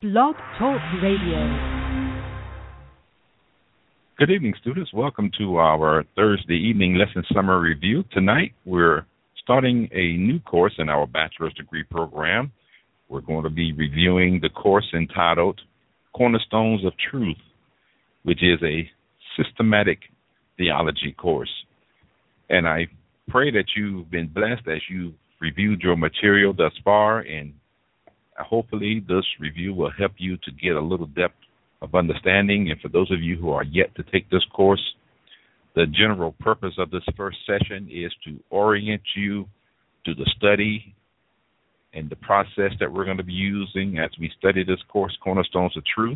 Blog Talk Radio. Good evening, students. Welcome to our Thursday evening lesson summary review. Tonight, we're starting a new course in our bachelor's degree program. We're going to be reviewing the course entitled Cornerstones of Truth, which is a systematic theology course. And I pray that you've been blessed as you've reviewed your material thus far, and hopefully this review will help you to get a little depth of understanding. And for those of you who are yet to take this course, the general purpose of this first session is to orient you to the study and the process that we're going to be using as we study this course, Cornerstones of Truth.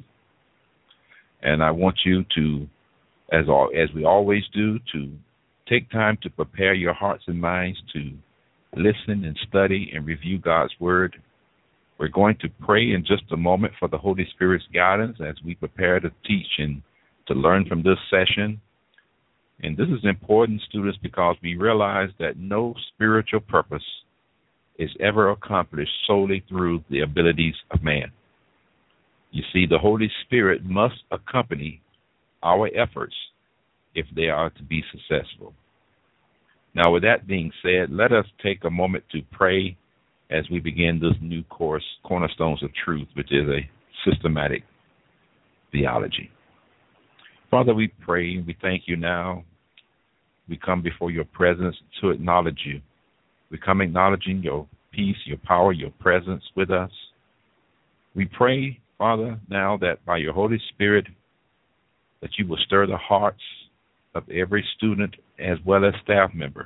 And I want you to, as we always do, to take time to prepare your hearts and minds to listen and study and review God's Word. We're going to pray in just a moment for the Holy Spirit's guidance as we prepare to teach and to learn from this session. And this is important, students, because we realize that no spiritual purpose is ever accomplished solely through the abilities of man. You see, the Holy Spirit must accompany our efforts if they are to be successful. Now, with that being said, let us take a moment to pray as we begin this new course, Cornerstones of Truth, which is a systematic theology. Father, we pray and we thank you now. We come before your presence to acknowledge you. We come acknowledging your peace, your power, your presence with us. We pray, Father, now that by your Holy Spirit, that you will stir the hearts of every student as well as staff member.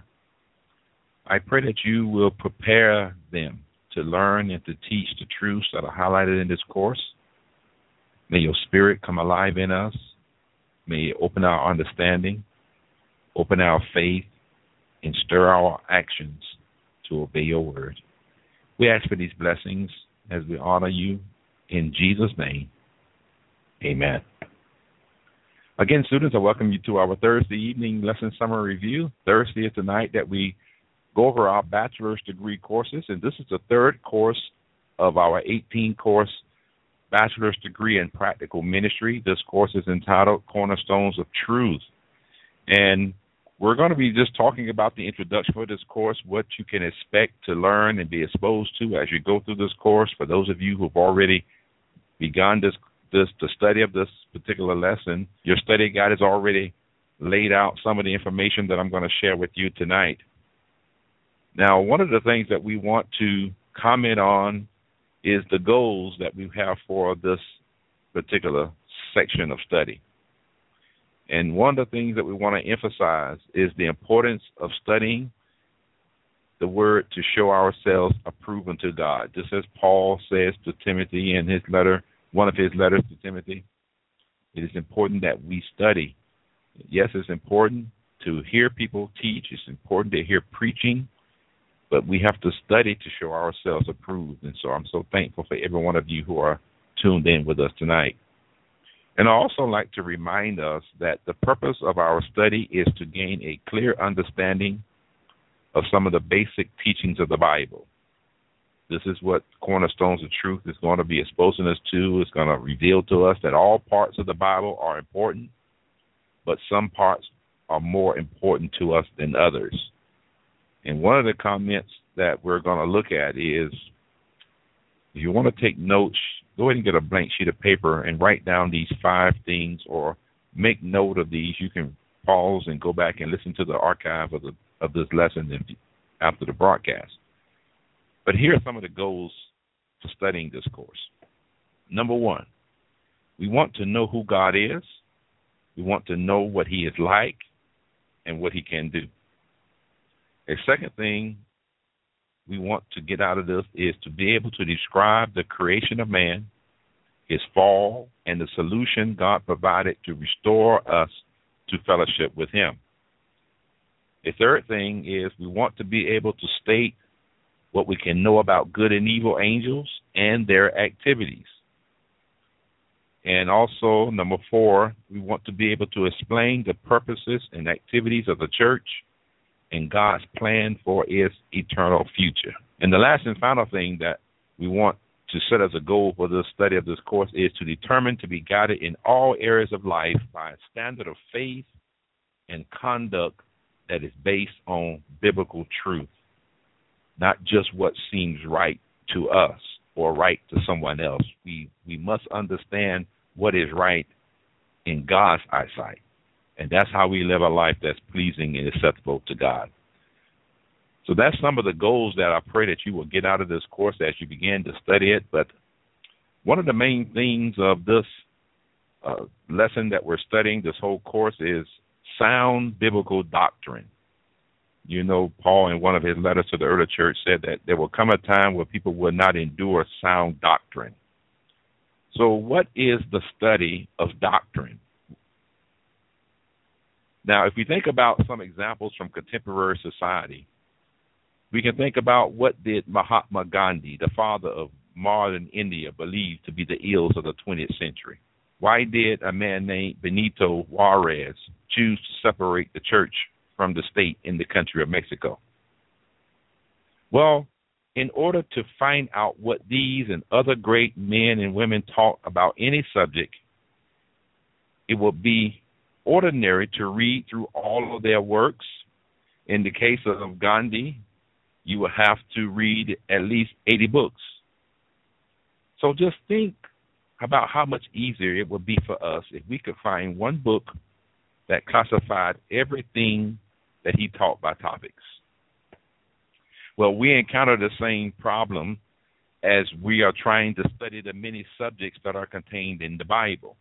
I pray that you will prepare them to learn and to teach the truths that are highlighted in this course. May your Spirit come alive in us. May it open our understanding, open our faith, and stir our actions to obey your word. We ask for these blessings as we honor you in Jesus' name. Amen. Again, students, I welcome you to our Thursday evening lesson summary review. Thursday is the night that we go over our bachelor's degree courses, and this is the third course of our 18-course bachelor's degree in practical ministry. This course is entitled Cornerstones of Truth. And we're going to be just talking about the introduction for this course, what you can expect to learn and be exposed to as you go through this course. For those of you who have already begun the study of this particular lesson, your study guide has already laid out some of the information that I'm going to share with you tonight. Now, one of the things that we want to comment on is the goals that we have for this particular section of study. And one of the things that we want to emphasize is the importance of studying the Word to show ourselves approved unto God. Just as Paul says to Timothy in his letter, one of his letters to Timothy, it is important that we study. Yes, it's important to hear people teach. It's important to hear preaching. But we have to study to show ourselves approved. And so I'm so thankful for every one of you who are tuned in with us tonight. And I also like to remind us that the purpose of our study is to gain a clear understanding of some of the basic teachings of the Bible. This is what Cornerstones of Truth is going to be exposing us to. It's going to reveal to us that all parts of the Bible are important, but some parts are more important to us than others. And one of the comments that we're going to look at is, if you want to take notes, go ahead and get a blank sheet of paper and write down these 5 things, or make note of these. You can pause and go back and listen to the archive of this lesson after the broadcast. But here are some of the goals for studying this course. Number 1, we want to know who God is. We want to know what he is like and what he can do. A second thing we want to get out of this is to be able to describe the creation of man, his fall, and the solution God provided to restore us to fellowship with him. A third thing is we want to be able to state what we can know about good and evil angels and their activities. And also, number 4, we want to be able to explain the purposes and activities of the church and God's plan for its eternal future. And the last and final thing that we want to set as a goal for the study of this course is to determine to be guided in all areas of life by a standard of faith and conduct that is based on biblical truth, not just what seems right to us or right to someone else. We must understand what is right in God's eyesight, and that's how we live a life that's pleasing and acceptable to God. So that's some of the goals that I pray that you will get out of this course as you begin to study it. But one of the main things of this lesson that we're studying, this whole course, is sound biblical doctrine. You know, Paul, in one of his letters to the early church, said that there will come a time where people will not endure sound doctrine. So what is the study of doctrine? Now, if we think about some examples from contemporary society, we can think about what did Mahatma Gandhi, the father of modern India, believe to be the ills of the 20th century. Why did a man named Benito Juarez choose to separate the church from the state in the country of Mexico? Well, in order to find out what these and other great men and women taught about any subject, it will be ordinary to read through all of their works. In the case of Gandhi, you will have to read at least 80 books. So just think about how much easier it would be for us if we could find one book that classified everything that he taught by topics. Well, we encounter the same problem as we are trying to study the many subjects that are contained in the Bible.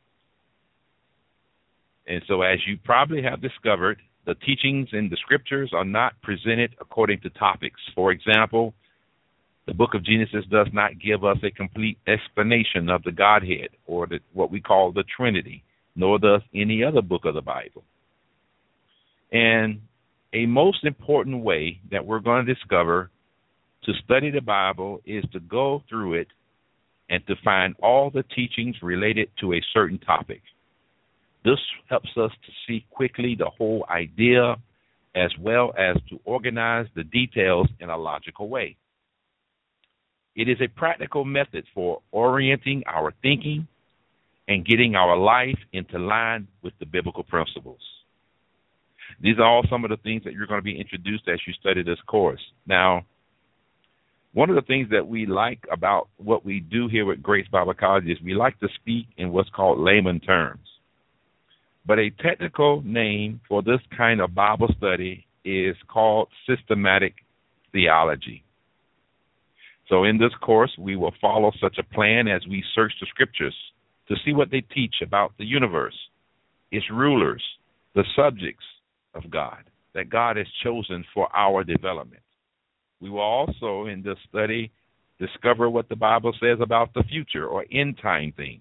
And so, as you probably have discovered, the teachings in the scriptures are not presented according to topics. For example, the book of Genesis does not give us a complete explanation of the Godhead, or what we call the Trinity, nor does any other book of the Bible. And a most important way that we're going to discover to study the Bible is to go through it and to find all the teachings related to a certain topic. This helps us to see quickly the whole idea, as well as to organize the details in a logical way. It is a practical method for orienting our thinking and getting our life into line with the biblical principles. These are all some of the things that you're going to be introduced as you study this course. Now, one of the things that we like about what we do here at Grace Bible College is we like to speak in what's called layman terms. But a technical name for this kind of Bible study is called systematic theology. So in this course, we will follow such a plan as we search the scriptures to see what they teach about the universe, its rulers, the subjects of God, that God has chosen for our development. We will also, in this study, discover what the Bible says about the future or end time things.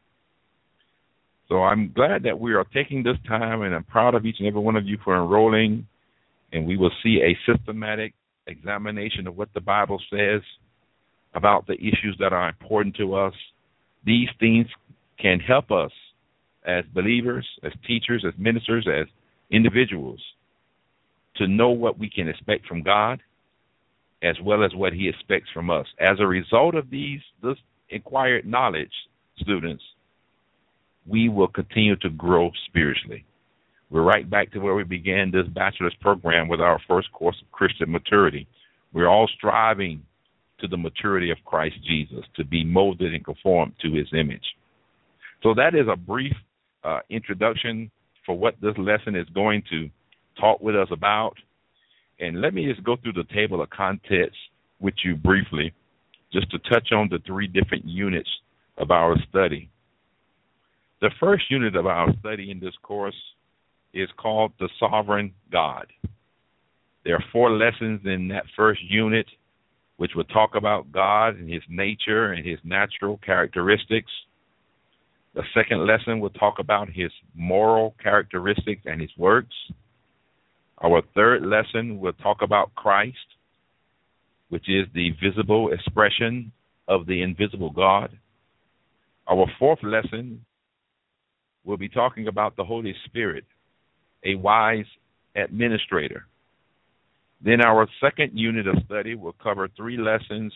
So I'm glad that we are taking this time, and I'm proud of each and every one of you for enrolling, and we will see a systematic examination of what the Bible says about the issues that are important to us. These things can help us as believers, as teachers, as ministers, as individuals to know what we can expect from God as well as what he expects from us. As a result of this acquired knowledge, students, we will continue to grow spiritually. We're right back to where we began this bachelor's program with our first course of Christian maturity. We're all striving to the maturity of Christ Jesus, to be molded and conformed to his image. So that is a brief introduction for what this lesson is going to talk with us about. And let me just go through the table of contents with you briefly, just to touch on the three different units of our study. The first unit of our study in this course is called The Sovereign God. There are 4 lessons in that first unit, which will talk about God and his nature and his natural characteristics. The second lesson will talk about his moral characteristics and his works. Our third lesson will talk about Christ, which is the visible expression of the invisible God. Our fourth lesson will be talking about the Holy Spirit, a wise administrator. Then our second unit of study will cover 3 lessons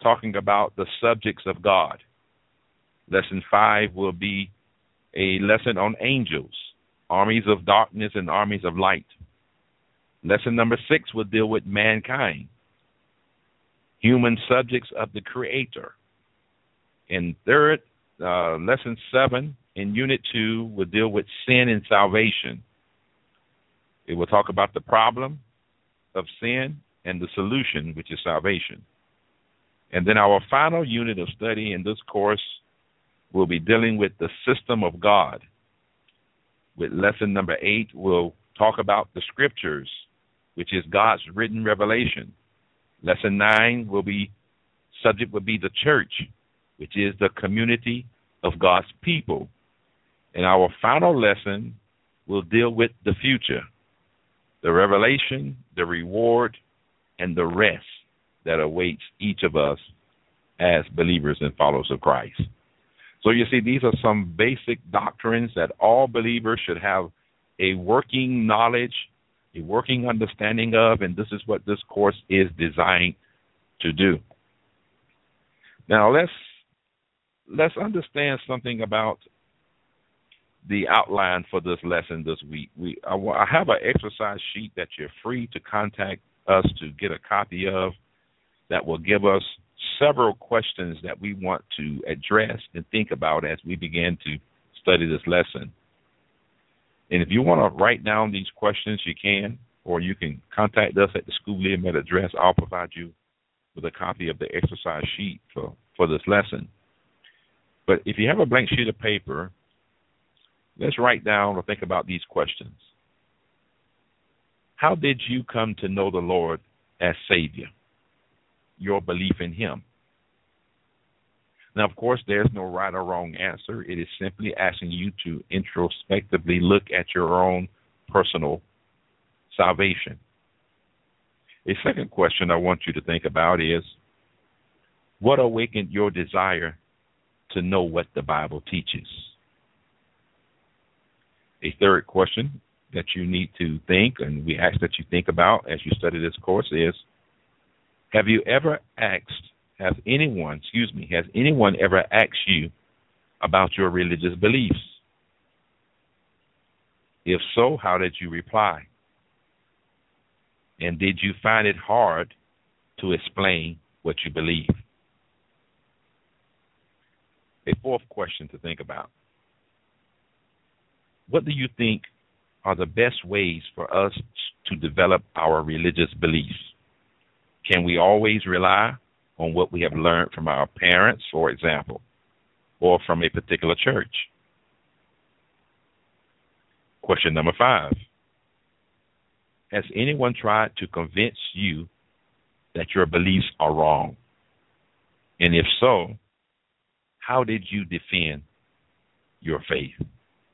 talking about the subjects of God. Lesson 5 will be a lesson on angels, armies of darkness and armies of light. Lesson number 6 will deal with mankind, human subjects of the Creator. And third, lesson 7 in Unit 2 will deal with sin and salvation. It will talk about the problem of sin and the solution, which is salvation. And then our final unit of study in this course will be dealing with the system of God. With lesson number 8, we'll talk about the scriptures, which is God's written revelation. Lesson 9 subject will be the church, which is the community of God's people. And our final lesson will deal with the future, the revelation, the reward, and the rest that awaits each of us as believers and followers of Christ. So you see, these are some basic doctrines that all believers should have a working knowledge, a working understanding of, and this is what this course is designed to do. Now let's understand something about the outline for this lesson this week. I have an exercise sheet that you're free to contact us to get a copy of that will give us several questions that we want to address and think about as we begin to study this lesson. And if you want to write down these questions, you can, or you can contact us at the School Email address. I'll provide you with a copy of the exercise sheet for this lesson. But if you have a blank sheet of paper, let's write down or think about these questions. How did you come to know the Lord as Savior? Your belief in Him. Now, of course, there's no right or wrong answer. It is simply asking you to introspectively look at your own personal salvation. A second question I want you to think about is, what awakened your desire to know what the Bible teaches? A third question that you need to think, and we ask that you think about as you study this course, is, has anyone ever asked you about your religious beliefs? If so, how did you reply? And did you find it hard to explain what you believe? A fourth question to think about. What do you think are the best ways for us to develop our religious beliefs? Can we always rely on what we have learned from our parents, for example, or from a particular church? Question number 5. Has anyone tried to convince you that your beliefs are wrong? And if so, how did you defend your faith?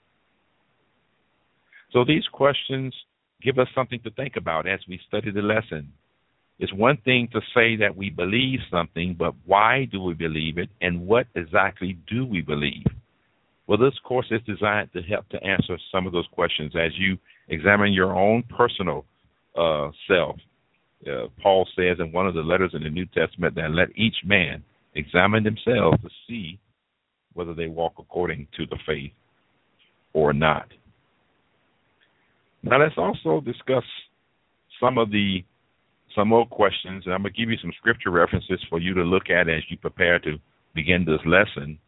So these questions give us something to think about as we study the lesson. It's one thing to say that we believe something, but why do we believe it, and what exactly do we believe? Well, this course is designed to help to answer some of those questions as you examine your own personal self. Paul says in one of the letters in the New Testament that let each man examine themselves to see whether they walk according to the faith or not. Now let's also discuss some more questions, and I'm going to give you some scripture references for you to look at as you prepare to begin this lesson.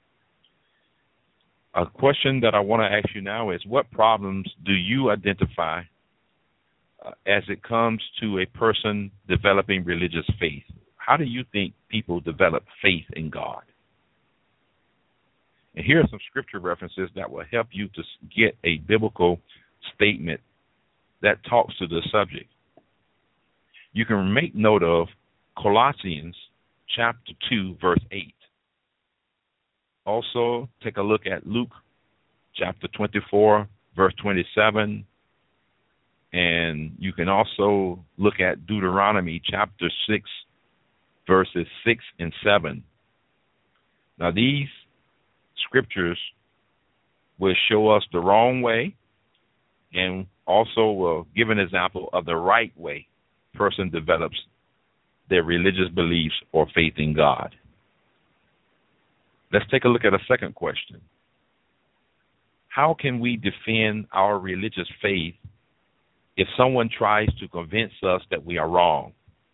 A question that I want to ask you now is, what problems do you identify as it comes to a person developing religious faith? How do you think people develop faith in God? And here are some scripture references that will help you to get a biblical statement that talks to this subject. You can make note of Colossians chapter 2, verse 8. Also, take a look at Luke chapter 24, verse 27. And you can also look at Deuteronomy chapter 6, verses 6 and 7. Now, these scriptures will show us the wrong way and also will give an example of the right way person develops their religious beliefs or faith in God. Let's take a look at a second question. How can we defend our religious faith if someone tries to convince us that we are wrong?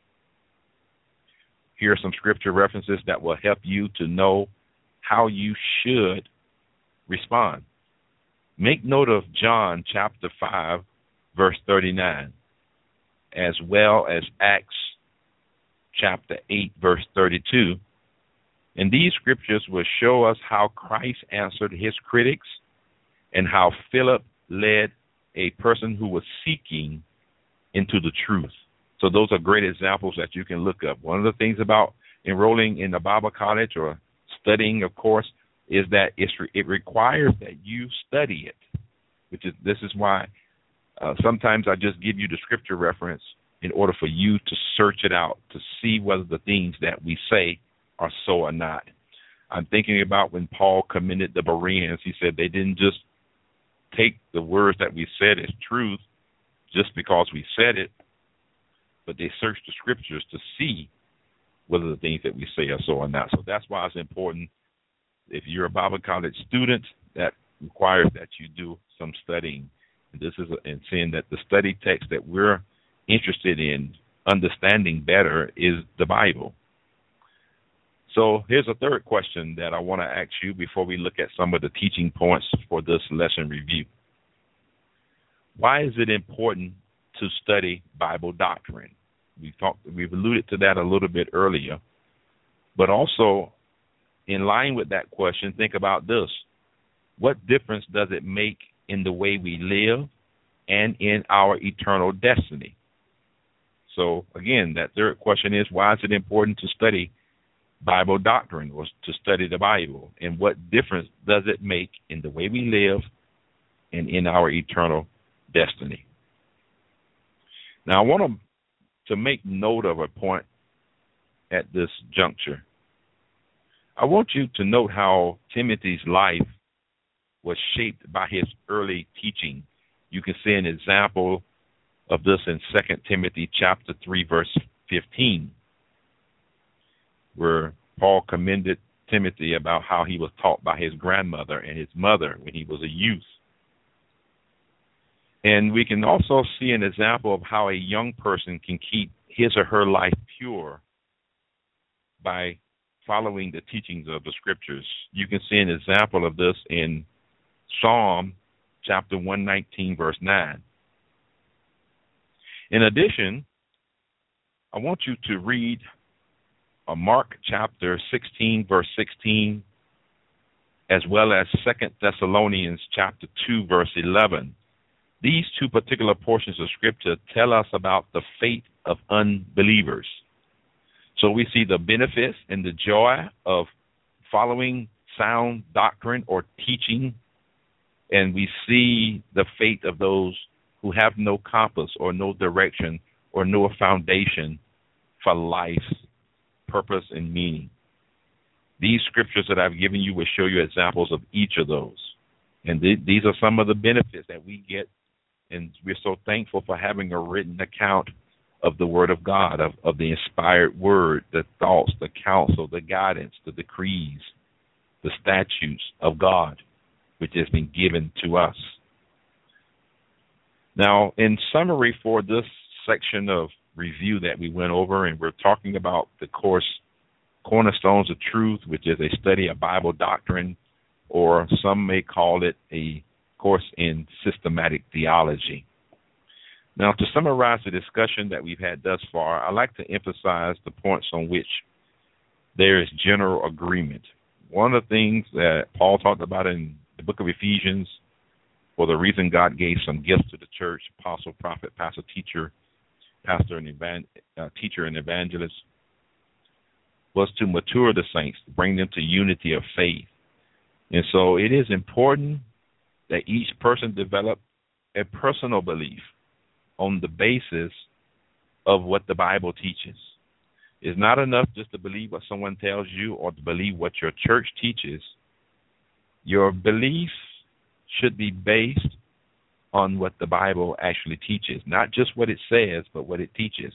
Here are some scripture references that will help you to know how you should respond. Make note of John chapter 5, verse 39, as well as Acts chapter 8, verse 32. And these scriptures will show us how Christ answered his critics and how Philip led a person who was seeking into the truth. So those are great examples that you can look up. One of the things about enrolling in a Bible college or studying a course is that it requires that you study it, this is why sometimes I just give you the scripture reference in order for you to search it out to see whether the things that we say are so or not. I'm thinking about when Paul commended the Bereans. He said they didn't just take the words that we said as truth just because we said it, but they searched the scriptures to see whether the things that we say are so or not. So that's why it's important. If you're a Bible college student, that requires that you do some studying. And this is and seeing that the study text that we're interested in understanding better is the Bible. So here's a third question that I want to ask you before we look at some of the teaching points for this lesson review. Why is it important to study Bible doctrine? We've alluded to that a little bit earlier, but also in line with that question, think about this. What difference does it make in the way we live and in our eternal destiny? So again, that third question is, why is it important to study Bible doctrine or to study the Bible? And what difference does it make in the way we live and in our eternal destiny? Now, I want to make note of a point at this juncture. I want you to note how Timothy's life was shaped by his early teaching. You can see an example of this in 2 Timothy chapter 3, verse 15, where Paul commended Timothy about how he was taught by his grandmother and his mother when he was a youth. And we can also see an example of how a young person can keep his or her life pure by following the teachings of the scriptures. You can see an example of this in Psalm chapter 119, verse 9. In addition, I want you to read Mark chapter 16, verse 16, as well as 2 Thessalonians chapter 2, verse 11. These two particular portions of Scripture tell us about the fate of unbelievers. So we see the benefits and the joy of following sound doctrine or teaching, and we see the fate of those who have no compass or no direction or no foundation for life's purpose and meaning. These scriptures that I've given you will show you examples of each of those. And these are some of the benefits that we get, and we're so thankful for having a written account of the Word of God, of the inspired Word, the thoughts, the counsel, the guidance, the decrees, the statutes of God, which has been given to us. Now, in summary for this section of review that we went over, and we're talking about the course Cornerstones of Truth, which is a study of Bible doctrine, or some may call it a course in systematic theology. Now, to summarize the discussion that we've had thus far, I'd like to emphasize the points on which there is general agreement. One of the things that Paul talked about in the book of Ephesians, for the reason God gave some gifts to the church, apostle, prophet, pastor, teacher, teacher and evangelist, was to mature the saints, to bring them to unity of faith. And so it is important that each person develop a personal belief on the basis of what the Bible teaches. It's not enough just to believe what someone tells you or to believe what your church teaches. Your belief should be based on what the Bible actually teaches, not just what it says, but what it teaches.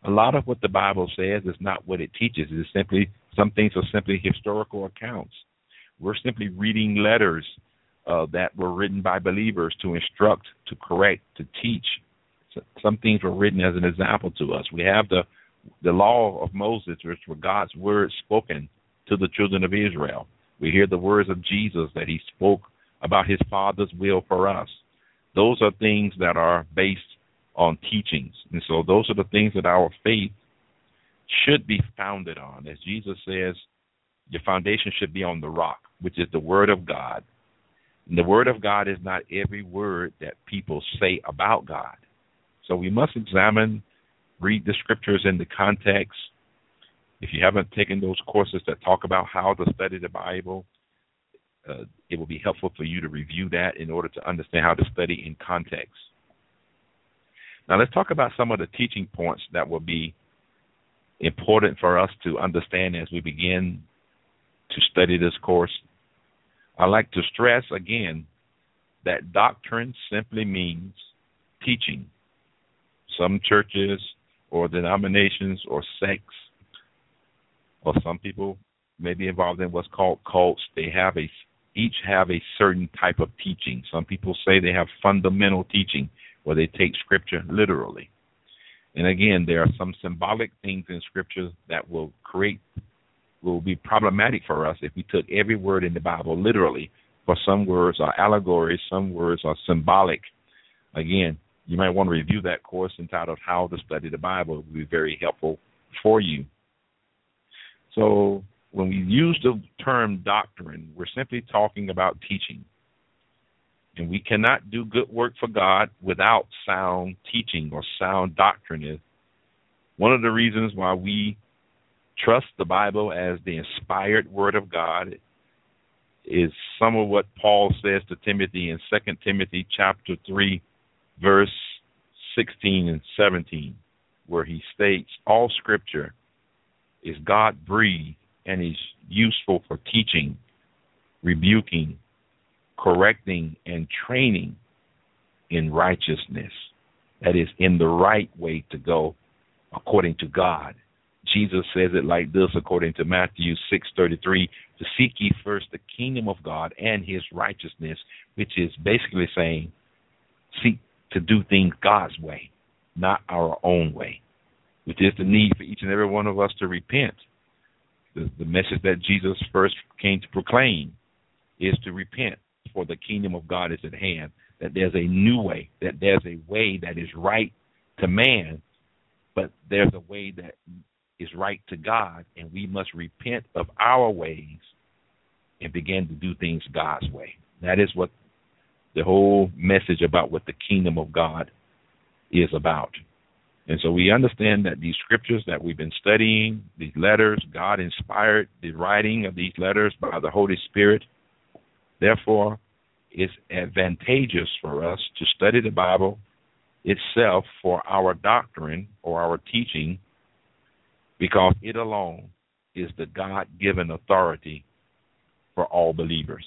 A lot of what the Bible says is not what it teaches. It's simply, some things are simply historical accounts. We're simply reading letters that were written by believers to instruct, to correct, to teach. Some things were written as an example to us. We have the law of Moses, which were God's words spoken to the children of Israel. We hear the words of Jesus that he spoke about his Father's will for us. Those are things that are based on teachings. And so those are the things that our faith should be founded on. As Jesus says, your foundation should be on the rock, which is the Word of God. And the Word of God is not every word that people say about God. So we must examine, read the scriptures in the context. If you haven't taken those courses that talk about how to study the Bible, it will be helpful for you to review that in order to understand how to study in context. Now let's talk about some of the teaching points that will be important for us to understand as we begin to study this course. I like to stress again that doctrine simply means teaching. Some churches or denominations or sects, or some people may be involved in what's called cults, each have a certain type of teaching. Some people say they have fundamental teaching where they take Scripture literally. And again, there are some symbolic things in Scripture that will be problematic for us if we took every word in the Bible literally. For some words are allegories, some words are symbolic. Again, you might want to review that course entitled How to Study the Bible. It will be very helpful for you. So when we use the term doctrine, we're simply talking about teaching. And we cannot do good work for God without sound teaching or sound doctrine. One of the reasons why we trust the Bible as the inspired Word of God is some of what Paul says to Timothy in 2 Timothy chapter 3, verse 16 and 17, where he states, all Scripture is God-breathed and is useful for teaching, rebuking, correcting, and training in righteousness. That is, in the right way to go according to God. Jesus says it like this according to Matthew 6:33, to seek ye first the kingdom of God and his righteousness, which is basically saying seek to do things God's way, not our own way, which is the need for each and every one of us to repent. The message that Jesus first came to proclaim is to repent, for the kingdom of God is at hand, that there's a new way, that there's a way that is right to man, but there's a way that is right to God, and we must repent of our ways and begin to do things God's way. That is what the whole message about what the kingdom of God is about. And so we understand that these scriptures that we've been studying, these letters, God inspired the writing of these letters by the Holy Spirit. Therefore, it's advantageous for us to study the Bible itself for our doctrine or our teaching, because it alone is the God-given authority for all believers.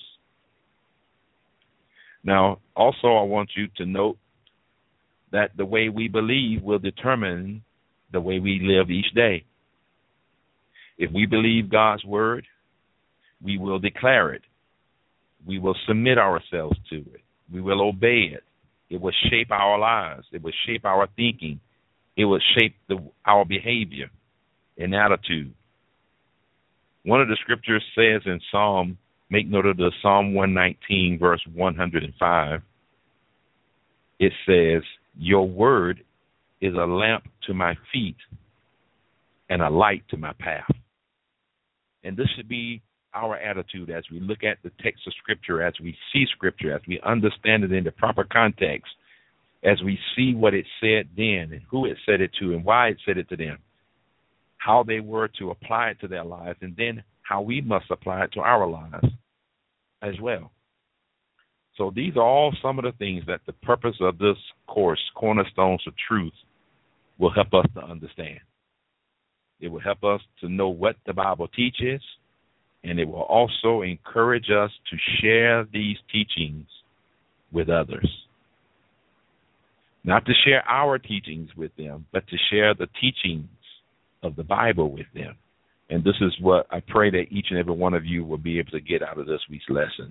Now, also I want you to note that the way we believe will determine the way we live each day. If we believe God's word, we will declare it. We will submit ourselves to it. We will obey it. It will shape our lives. It will shape our thinking. It will shape our behavior and attitude. One of the scriptures says in Psalm, make note of the Psalm 119, verse 105. It says, your word is a lamp to my feet and a light to my path. And this should be our attitude as we look at the text of Scripture, as we see Scripture, as we understand it in the proper context, as we see what it said then and who it said it to and why it said it to them, how they were to apply it to their lives, and then how we must apply it to our lives as well. So these are all some of the things that the purpose of this course, Cornerstones of Truth, will help us to understand. It will help us to know what the Bible teaches, and it will also encourage us to share these teachings with others. Not to share our teachings with them, but to share the teachings of the Bible with them. And this is what I pray that each and every one of you will be able to get out of this week's lesson.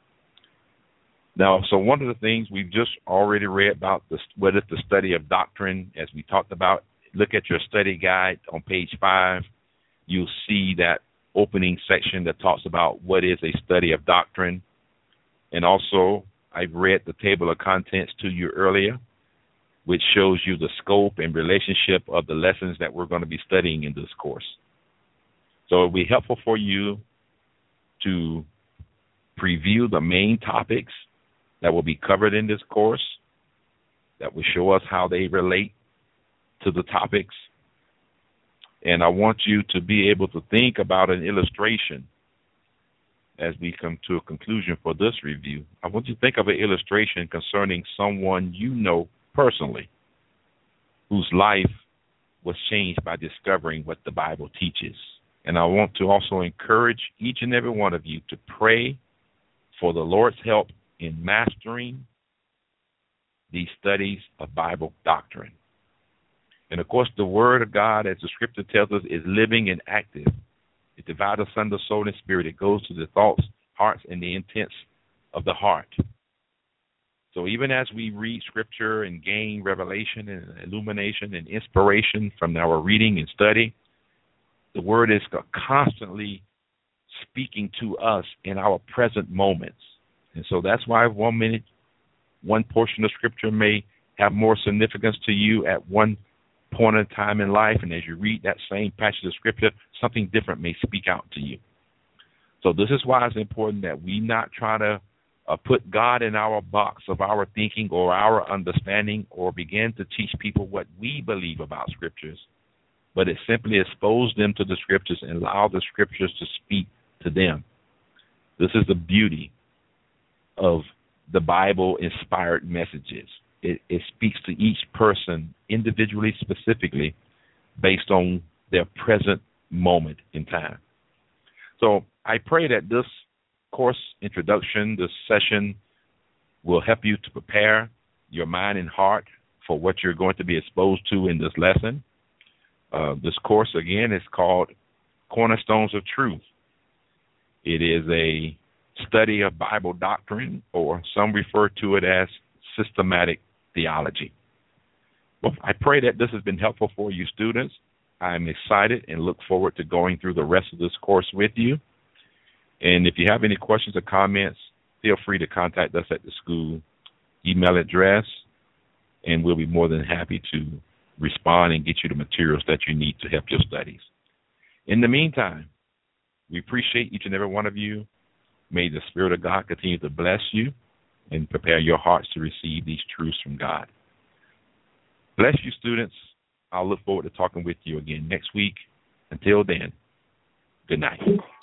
Now, so one of the things we've just already read about what is the study of doctrine, as we talked about. Look at your study guide on page 5. You'll see that opening section that talks about what is a study of doctrine. And also, I've read the table of contents to you earlier, which shows you the scope and relationship of the lessons that we're going to be studying in this course. So it'll be helpful for you to preview the main topics that will be covered in this course, that will show us how they relate to the topics. And I want you to be able to think about an illustration as we come to a conclusion for this review. I want you to think of an illustration concerning someone you know personally, whose life was changed by discovering what the Bible teaches. And I want to also encourage each and every one of you to pray for the Lord's help in mastering these studies of Bible doctrine. And of course, the Word of God, as the Scripture tells us, is living and active. It divides asunder soul and spirit. It goes to the thoughts, hearts, and the intents of the heart. So even as we read Scripture and gain revelation and illumination and inspiration from our reading and study, the Word is constantly speaking to us in our present moments. And so that's why one portion of Scripture may have more significance to you at one point in time in life, and as you read that same passage of Scripture, something different may speak out to you. So this is why it's important that we not try to put God in our box of our thinking or our understanding or begin to teach people what we believe about Scriptures, but it simply expose them to the Scriptures and allow the Scriptures to speak to them. This is the beauty of the Bible-inspired messages. It speaks to each person individually, specifically, based on their present moment in time. So I pray that this course introduction, this session, will help you to prepare your mind and heart for what you're going to be exposed to in this lesson. This course, again, is called Cornerstones of Truth. It is a study of Bible doctrine, or some refer to it as systematic theology. Well, I pray that this has been helpful for you students. I'm excited and look forward to going through the rest of this course with you. And if you have any questions or comments, feel free to contact us at the school email address, and we'll be more than happy to respond and get you the materials that you need to help your studies. In the meantime, we appreciate each and every one of you. May the Spirit of God continue to bless you and prepare your hearts to receive these truths from God. Bless you, students. I'll look forward to talking with you again next week. Until then, good night.